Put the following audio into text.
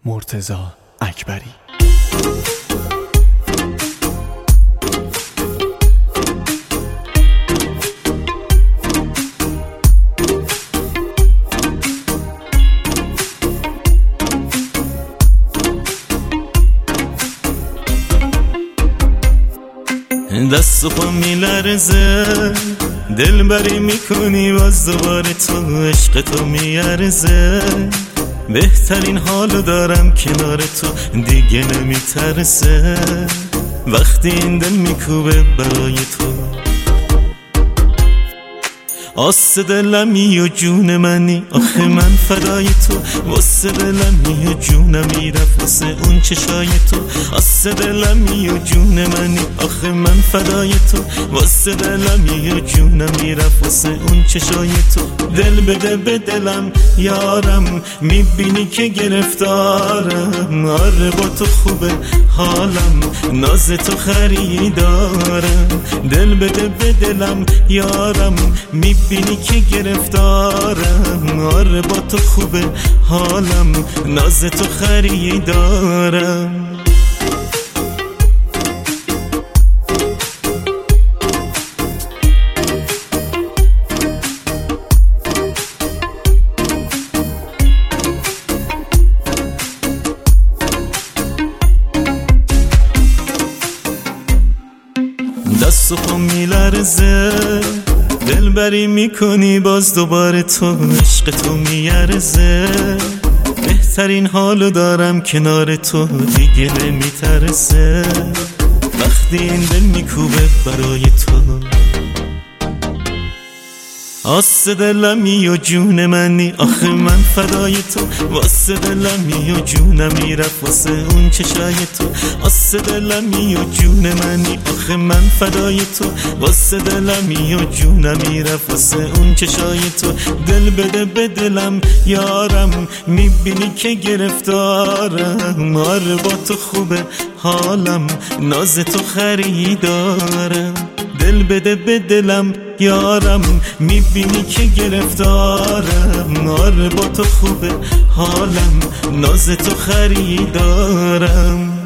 مرتضی اکبری. دست و پا میلرزه، دل بری میکنی باز دوباره تو، عشق تو میارزه. بهترین حالو دارم کنار تو، دیگه نمیترسه وقتی این دل میکوبه برای تو. آس دلمی و جون منی، آخه من فدای تو. واسه دلمی و جونم میرفت واسه اون چشای تو. آس دلمی و جون منی، آخه من فدای تو. واسه دلمی و جونم میرفت واسه اون چشای تو. دل بده به دلم یارم، میبینی که گرفتارم. آره با تو خوبه حالم، ناز تو خریدارم. دل بده به دلم یارم، میبینی که گرفتارم. آره با تو خوبه حالم، ناز تو خریدارم. دست و پا میلرزه، دل بری میکنی باز دوباره تو، عشق تو میارزه. بهترین حالو دارم کنار تو، دیگه نمیترسه وقتی این دل میکوبه برای تو. آس دلمی و جون منی، آخه من فدای تو. واسه دلمی و جونم میرفت واسه اون چشای تو. آس دلمی و جون منی، آخه من فدای تو. واسه دلمی و جونم میرفت واسه اون چشای تو. دل بده به دلم یارم، میبینی که گرفتارم. آره با تو خوبه حالم، ناز تو خریدارم. دل بده به دلم یارم، میبینی که گرفتارم. آره با تو خوبه حالم، ناز تو خریدارم.